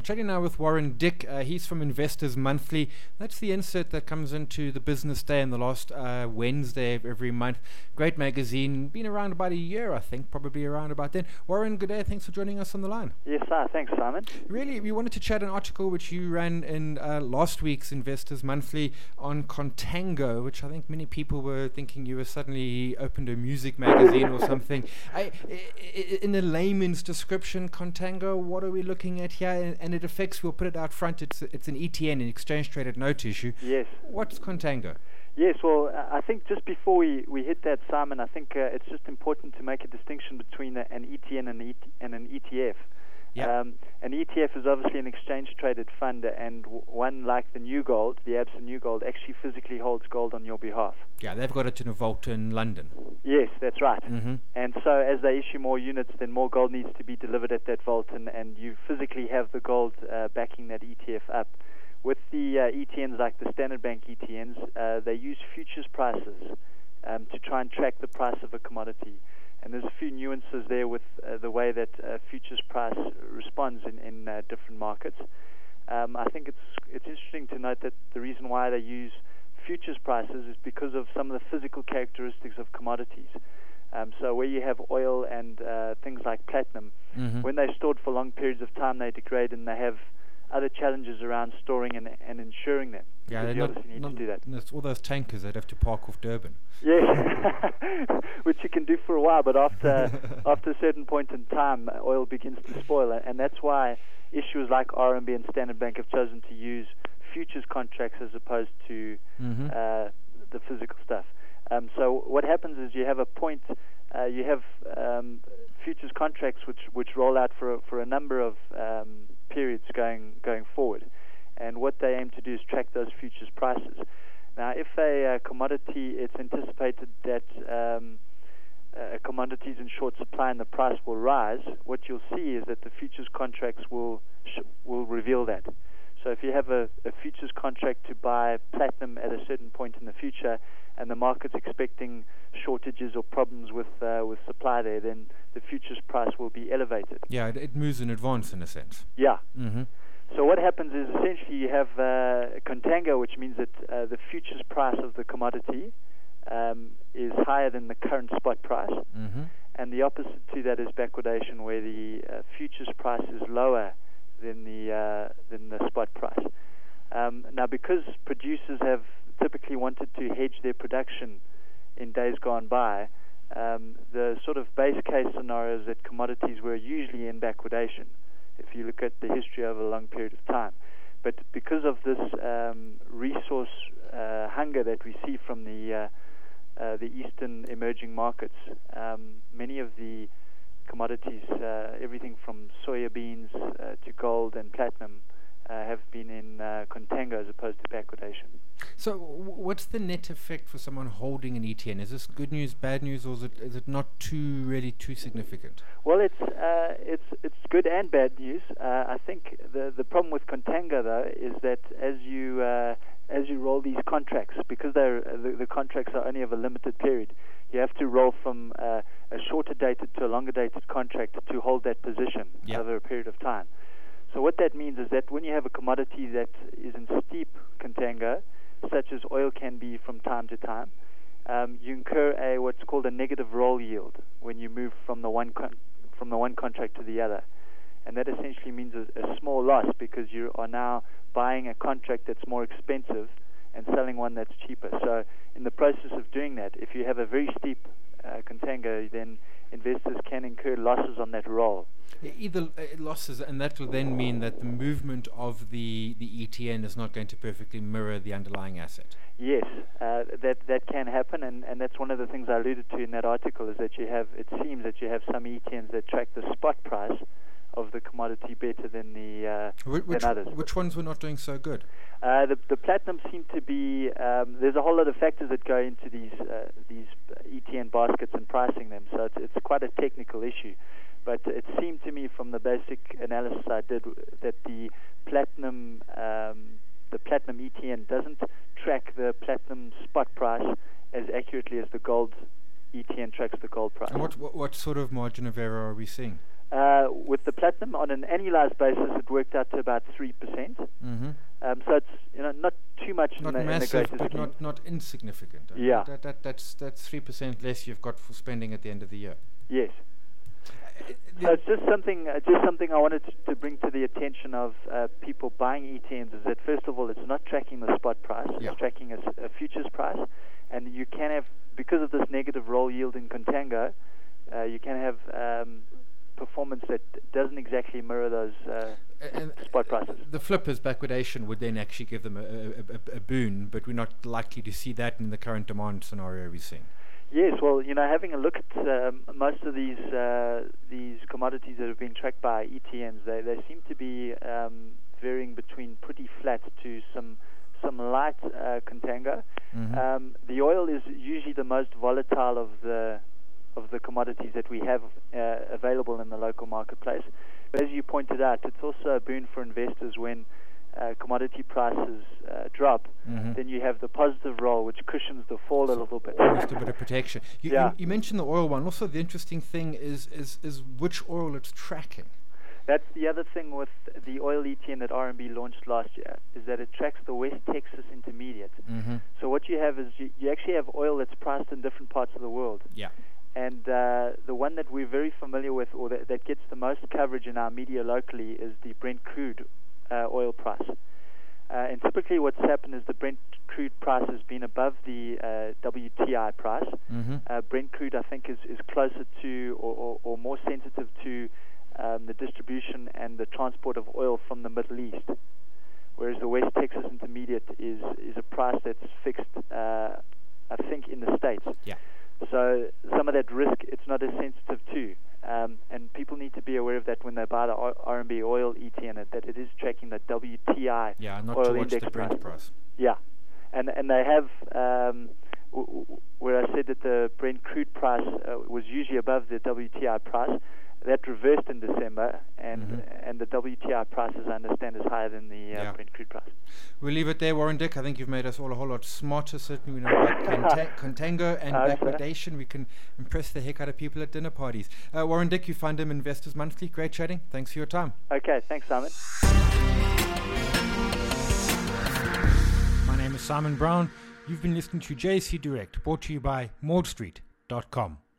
I'm chatting now with Warren Dick. He's from Investors Monthly. That's the insert that comes into the business day on the last Wednesday of every month. Great magazine. Been around about a year, I think, probably around about then. Warren, good day. Thanks for joining us on the line. Yes, sir. Thanks, Simon. Really, we wanted to chat an article which you ran in last week's Investors Monthly on Contango, which I think many people were thinking you were suddenly opened a music magazine or something. In a layman's description, Contango, what are we looking at here? And it affects, we'll put it out front, it's an ETN, an exchange-traded note issue. Yes. What's Contango? Yes, well, I think just before we hit that, Simon, I think it's just important to make a distinction between an ETN and an ETF. Yep. An ETF is obviously an exchange-traded fund, and one like the New Gold, the Absa New Gold, actually physically holds gold on your behalf. Yeah, they've got it in a vault in London. Yes, that's right. Mm-hmm. And so as they issue more units, then more gold needs to be delivered at that vault, and you physically have the gold backing that ETF up. With the ETNs like the Standard Bank ETNs, they use futures prices to try and track the price of a commodity. And there's a few nuances there with the way that futures price responds in different markets. I think it's interesting to note that the reason why they use futures prices is because of some of the physical characteristics of commodities. So where you have oil and things like platinum, Mm-hmm. when they're stored for long periods of time, they degrade, and they have other challenges around storing and insuring them. Yeah, You obviously need to do that. There's all those tankers that have to park off Durban. Yes, which you can do for a while, but after a certain point in time, oil begins to spoil, and that's why issuers like RMB and Standard Bank have chosen to use futures contracts as opposed to Mm-hmm. the physical stuff. So what happens is you have a point, you have futures contracts which roll out for a number of periods going forward, and what they aim to do is track those futures prices. Now, if a commodity, it's anticipated that a commodity is in short supply and the price will rise, what you'll see is that the futures contracts will reveal that. So if you have a futures contract to buy platinum at a certain point in the future, and the market's expecting shortages or problems with supply there, then the futures price will be elevated. Yeah, it moves in advance in a sense. Yeah. Mm-hmm. So what happens is essentially you have contango, which means that the futures price of the commodity is higher than the current spot price, Mm-hmm. and the opposite to that is backwardation, where the futures price is lower than the spot price. Now, because producers have typically wanted to hedge their production in days gone by, the sort of base case scenario is that commodities were usually in backwardation, if you look at the history over a long period of time. But because of this resource hunger that we see from the eastern emerging markets, many of the commodities, everything from soya beans to gold and platinum, have been in contango as opposed to backwardation. So what's the net effect for someone holding an ETN? Is this good news, bad news, or is it not really too significant? Well, it's good and bad news. I think the problem with contango, though, is that as you roll these contracts, because the contracts are only of a limited period, you have to roll from a shorter dated to a longer dated contract to hold that position over a period of time. So what that means is that when you have a commodity that is in steep contango, such as oil can be from time to time, you incur what's called a negative roll yield when you move from the one contract to the other, and that essentially means a small loss because you are now buying a contract that's more expensive and selling one that's cheaper. So in the process of doing that, if you have a very steep contango, then investors can incur losses on that roll. Either losses, and that will then mean that the movement of the ETN is not going to perfectly mirror the underlying asset. Yes, that can happen, and that's one of the things I alluded to in that article, is that it seems that you have some ETNs that track the spot price of the commodity better than than others. Which ones were not doing so good? The platinum seem to be. There's a whole lot of factors that go into these ETN baskets and pricing them, so it's quite a technical issue. But it seemed to me from the basic analysis I did that the platinum ETN doesn't track the platinum spot price as accurately as the gold ETN tracks the gold price. And what sort of margin of error are we seeing? With the platinum, on an annualized basis, it worked out to about 3%. Mm-hmm. So it's not too much not in massive, the but scheme. not insignificant. Yeah. That's 3% less you've got for spending at the end of the year. Yes. So it's just something I wanted to bring to the attention of people buying ETNs, is that first of all, it's not tracking the spot price; it's tracking a futures price, and you can have, because of this negative roll yield in contango, you can have performance that doesn't exactly mirror those spot prices. The flippers backwardation would then actually give them a boon, but we're not likely to see that in the current demand scenario we're seeing. Yes, well, having a look at most of these commodities that have been tracked by ETNs, they seem to be varying between pretty flat to some light contango. Mm-hmm. The oil is usually the most volatile of the commodities that we have available in the local marketplace. But as you pointed out, it's also a boon for investors when commodity prices drop. Mm-hmm. Then you have the positive roll, which cushions the fall a little bit. Just a bit of protection. You mentioned the oil one. Also, the interesting thing is which oil it's tracking. That's the other thing with the oil ETN that RMB launched last year, is that it tracks the West Texas Intermediate. Mm-hmm. So what you have is you actually have oil that's priced in different parts of the world. Yeah. And the one that we're very familiar with, or that gets the most coverage in our media locally, is the Brent crude oil price. And typically what's happened is the Brent crude price has been above the WTI price. Mm-hmm. Brent crude, I think, is closer to or more sensitive to the distribution and the transport of oil from the Middle East, whereas the West Texas Intermediate is a price that's fixed, I think, in the States. Yeah. So some of that risk, it's not as sensitive to. And people need to be aware of that when they buy the RMB oil ETN, that it is tracking the WTI not oil to watch index the Brent price. Yeah. And they have, where I said that the Brent crude price was usually above the WTI price, that reversed in December, and the WTI price, as I understand, is higher than the Brent crude price. We'll leave it there, Warren Dick. I think you've made us all a whole lot smarter. Certainly we know about contango and backwardation. We can impress the heck out of people at dinner parties. Warren Dick, you find him Investors Monthly. Great chatting. Thanks for your time. Okay, thanks, Simon. My name is Simon Brown. You've been listening to JSE Direct, brought to you by MaudStreet.com.